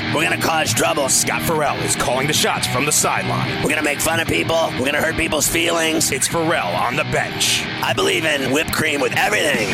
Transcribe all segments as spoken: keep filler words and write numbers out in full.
We're going to cause trouble. Scott Farrell is calling the shots from the sideline. We're going to make fun of people. We're going to hurt people's feelings. It's Farrell on the bench. I believe in whipped cream with everything.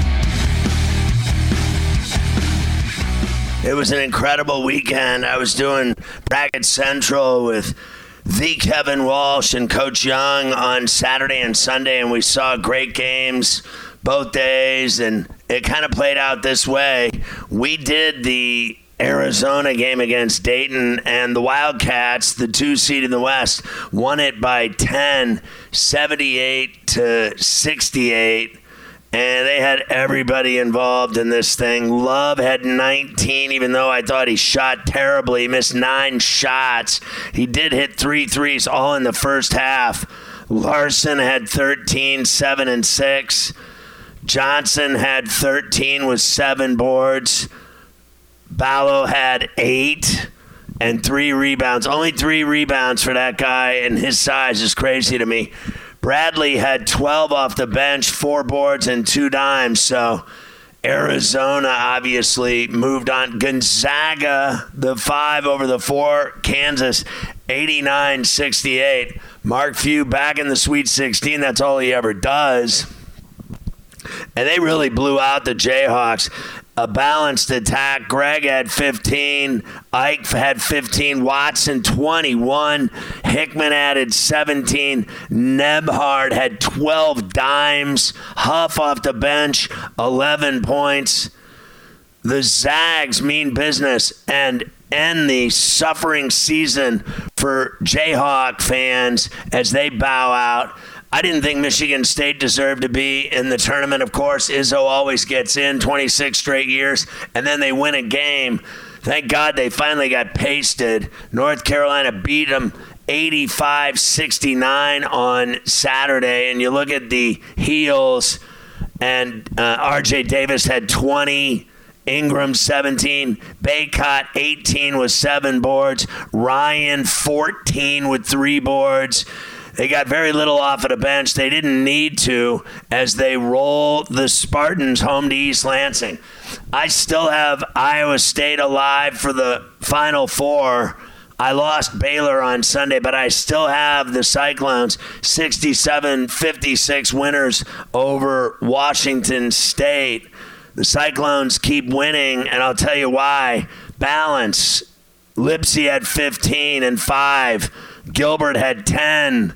It was an incredible weekend. I was doing Bracket Central with the Kevin Walsh and Coach Young on Saturday and Sunday, and we saw great games both days, and it kind of played out this way. We did the Arizona game against Dayton, and the Wildcats, the two seed in the West, won it by ten, seventy-eight to sixty-eight. And they had everybody involved in this thing. Love had nineteen, even though I thought he shot terribly. He missed nine shots. He did hit three threes all in the first half. Larson had thirteen, seven and six. Johnson had thirteen with seven boards. Ballo had eight and three rebounds. Only three rebounds for that guy, and his size is crazy to me. Bradley had twelve off the bench, four boards, and two dimes. So Arizona obviously moved on. Gonzaga, the five over the four. Kansas, eighty-nine sixty-eight. Mark Few back in the Sweet sixteen. That's all he ever does. And they really blew out the Jayhawks. A balanced attack. Greg had fifteen. Ike had fifteen. Watson, twenty-one. Hickman added seventeen. Nebhard had twelve dimes. Huff off the bench, eleven points. The Zags mean business and end the suffering season for Jayhawk fans as they bow out. I didn't think Michigan State deserved to be in the tournament. Of course, Izzo always gets in twenty-six straight years, and then they win a game. Thank God they finally got pasted. North Carolina beat them eighty-five sixty-nine on Saturday, and you look at the Heels, and uh, R J Davis had twenty. Ingram, seventeen. Baycott, eighteen with seven boards. Ryan, fourteen with three boards. They got very little off of the bench. They didn't need to as they roll the Spartans home to East Lansing. I still have Iowa State alive for the Final Four. I lost Baylor on Sunday, but I still have the Cyclones sixty-seven fifty-six winners over Washington State. The Cyclones keep winning, and I'll tell you why. Balance. Lipsy had fifteen and five. Gilbert had ten.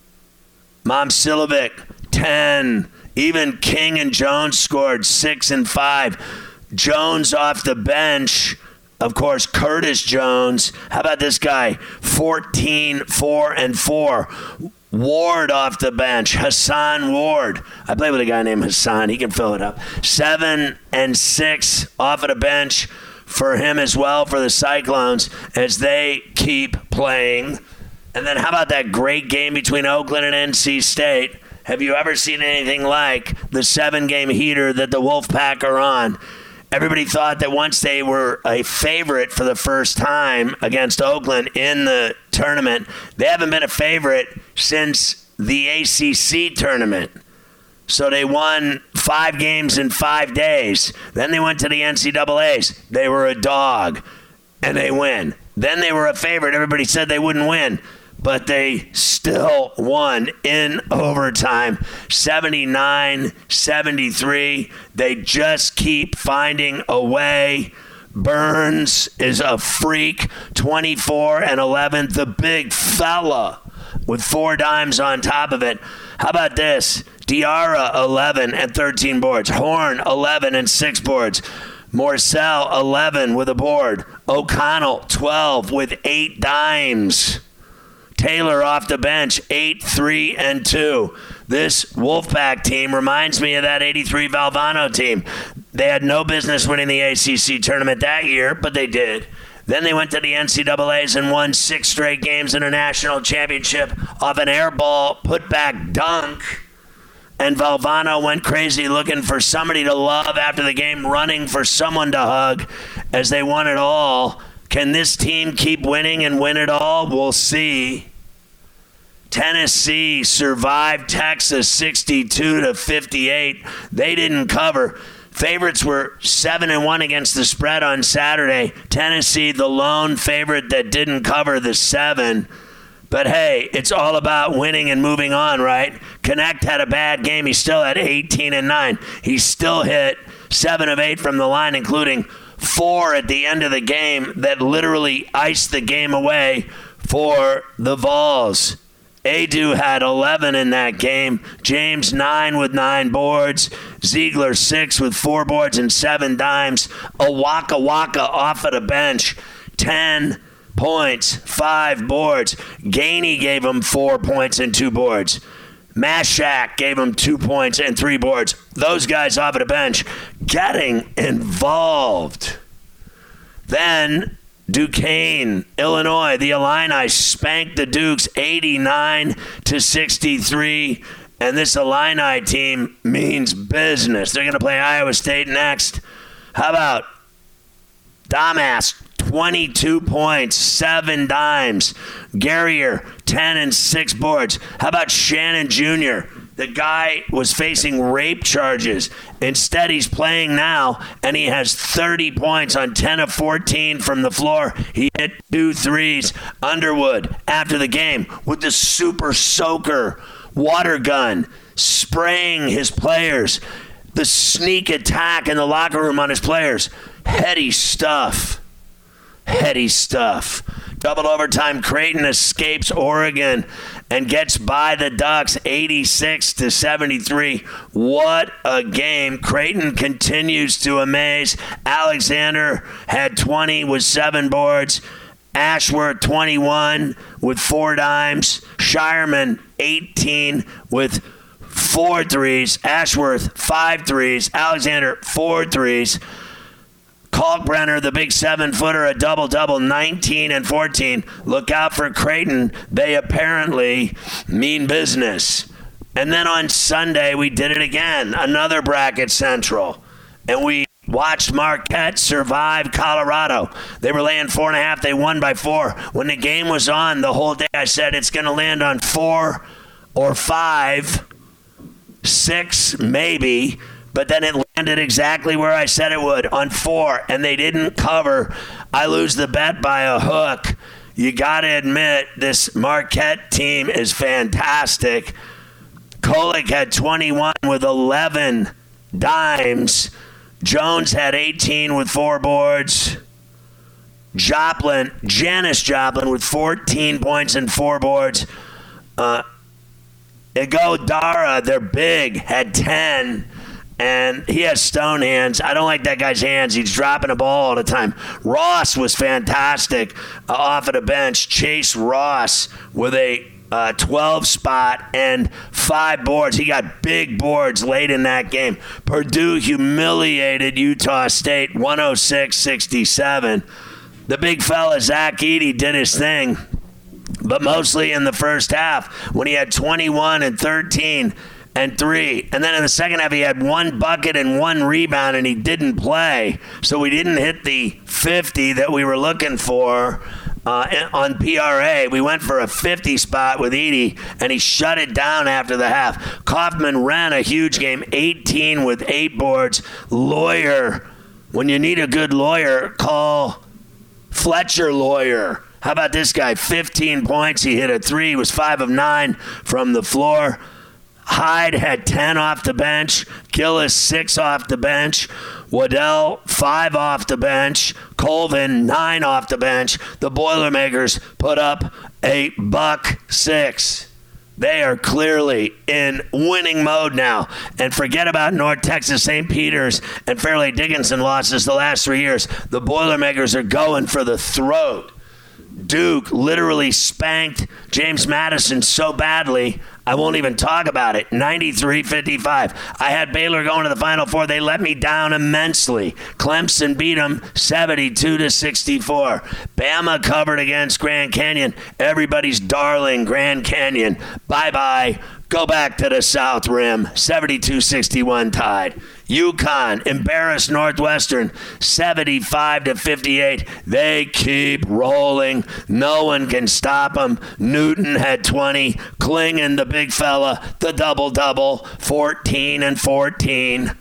Momcilovic, ten. Even King and Jones scored six and five. Jones off the bench. Of course, Curtis Jones. How about this guy? fourteen, four, and four. Ward off the bench. Hassan Ward. I play with a guy named Hassan. He can fill it up. Seven and six off of the bench for him as well for the Cyclones as they keep playing. And then how about that great game between Oakland and N C State? Have you ever seen anything like the seven-game heater that the Wolfpack are on? Everybody thought that once they were a favorite for the first time against Oakland in the tournament, they haven't been a favorite since the A C C tournament. So they won five games in five days. Then they went to the N C double A's. They were a dog, and they win. Then they were a favorite. Everybody said they wouldn't win, but they still won in overtime, seventy-nine seventy-three. They just keep finding a way. Burns is a freak, twenty-four and eleven. The big fella with four dimes on top of it. How about this? Diarra, eleven and thirteen boards. Horn, eleven and six boards. Morcell, eleven with a board. O'Connell, twelve with eight dimes. Taylor off the bench, eight, three, and two. This Wolfpack team reminds me of that eighty-three Valvano team. They had no business winning the A C C tournament that year, but they did. Then they went to the N C double A's and won six straight games in a national championship off an air ball putback dunk. And Valvano went crazy looking for somebody to love after the game, running for someone to hug as they won it all. Can this team keep winning and win it all? We'll see. Tennessee survived Texas sixty-two to fifty-eight. They didn't cover. Favorites were seven and one against the spread on Saturday. Tennessee, the lone favorite that didn't cover the seven. But hey, it's all about winning and moving on, right? Connect had a bad game. He still had eighteen and nine. He still hit seven of eight from the line, including four at the end of the game that literally iced the game away for the Vols. Adu had eleven in that game. James, nine with nine boards. Ziegler, six with four boards and seven dimes. Awaka Waka off of the bench, ten points, five boards. Gainey gave him four points and two boards. Mashak gave him two points and three boards. Those guys off of the bench getting involved. Then Duquesne, Illinois, the Illini spanked the Dukes eighty-nine to sixty-three, and this Illini team means business. They're going to play Iowa State next. How about Damas, twenty-two points, seven dimes. Guerrier, ten and six boards. How about Shannon Junior? The guy was facing rape charges. Instead, he's playing now, and he has thirty points on ten of fourteen from the floor. He hit two threes. Underwood, after the game, with the super soaker water gun, spraying his players. The sneak attack in the locker room on his players. Heady stuff. Heady stuff. Double overtime, Creighton escapes Oregon and gets by the Ducks eighty-six to seventy-three. What a game. Creighton continues to amaze. Alexander had twenty with seven boards. Ashworth, twenty-one with four dimes. Shireman, eighteen with four threes. Ashworth, five threes. Alexander, four threes. Kalkbrenner, the big seven-footer, a double-double, nineteen and fourteen. Look out for Creighton. They apparently mean business. And then on Sunday, we did it again. Another bracket central. And we watched Marquette survive Colorado. They were laying four and a half. They won by four. When the game was on the whole day, I said it's going to land on four or five, six maybe. But then it landed exactly where I said it would, on four, and they didn't cover. I lose the bet by a hook. You got to admit, this Marquette team is fantastic. Kolek had twenty-one with eleven dimes. Jones had eighteen with four boards. Joplin, Janice Joplin with fourteen points and four boards. Uh, Igodara, they're big, had ten. And he has stone hands. I don't like that guy's hands. He's dropping the ball all the time. Ross was fantastic uh, off of the bench. Chase Ross with a uh, twelve spot and five boards. He got big boards late in that game. Purdue humiliated Utah State one oh six sixty-seven. The big fella, Zach Edey, did his thing, but mostly in the first half when he had twenty-one and thirteen and three. And then in the second half, he had one bucket and one rebound, and he didn't play. So we didn't hit the fifty that we were looking for uh, on P R A. We went for a fifty spot with Edey, and he shut it down after the half. Kaufman ran a huge game, eighteen with eight boards. Lawyer, when you need a good lawyer, call Fletcher Lawyer. How about this guy? fifteen points. He hit a three. He was five of nine from the floor. Hyde had ten off the bench. Gillis, six off the bench. Waddell, five off the bench. Colvin, nine off the bench. The Boilermakers put up a buck six. They are clearly in winning mode now. And forget about North Texas, Saint Peter's, and Fairleigh Dickinson losses the last three years. The Boilermakers are going for the throat. Duke literally spanked James Madison so badly, I won't even talk about it. ninety-three fifty-five. I had Baylor going to the Final Four. They let me down immensely. Clemson beat them seventy-two to sixty-four. Bama covered against Grand Canyon. Everybody's darling Grand Canyon. Bye-bye. Go back to the South Rim. seventy-two sixty-one Tide. UConn embarrassed Northwestern seventy-five to fifty-eight. They keep rolling. No one can stop them. Newton had twenty. Klingon, the big fella, the double-double, fourteen and fourteen.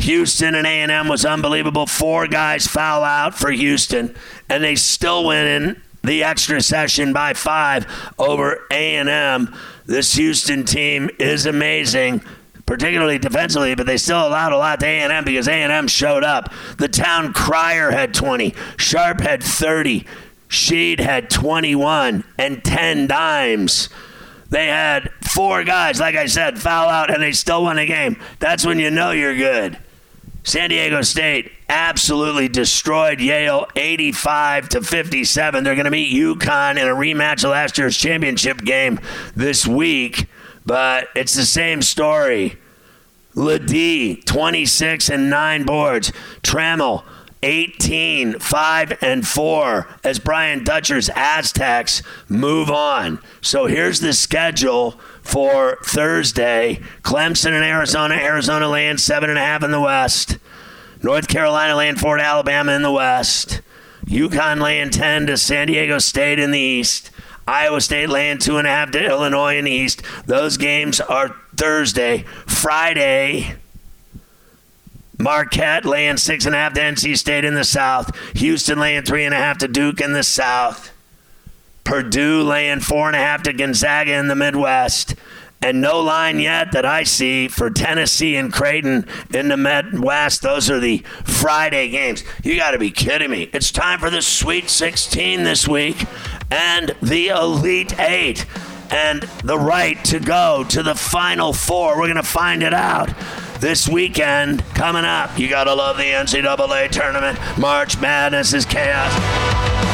Houston and A and M was unbelievable. Four guys foul out for Houston, and they still win in the extra session by five over A and M. This Houston team is amazing, particularly defensively, but they still allowed a lot to A and M because A and M showed up. The town crier had twenty. Sharp had thirty. Sheed had twenty-one and ten dimes. They had four guys, like I said, foul out, and they still won a game. That's when you know you're good. San Diego State absolutely destroyed Yale eighty-five to fifty-seven. They're going to meet UConn in a rematch of last year's championship game this week, but it's the same story. Ledee, twenty-six and nine boards. Trammell, eighteen, five and four as Brian Dutcher's Aztecs move on. So here's the schedule for Thursday. Clemson and Arizona. Arizona laying seven and a half in the West. North Carolina laying four to Alabama in the West. UConn laying ten to San Diego State in the East. Iowa State laying two and a half to Illinois in the East. Those games are Thursday. Friday, Marquette laying six and a half to N C State in the South. Houston laying three and a half to Duke in the South. Purdue laying four and a half to Gonzaga in the Midwest. And no line yet that I see for Tennessee and Creighton in the Midwest. Those are the Friday games. You got to be kidding me. It's time for the Sweet sixteen this week and the Elite Eight and the right to go to the Final Four. We're going to find it out this weekend coming up. You got to love the N C double A tournament. March Madness is chaos.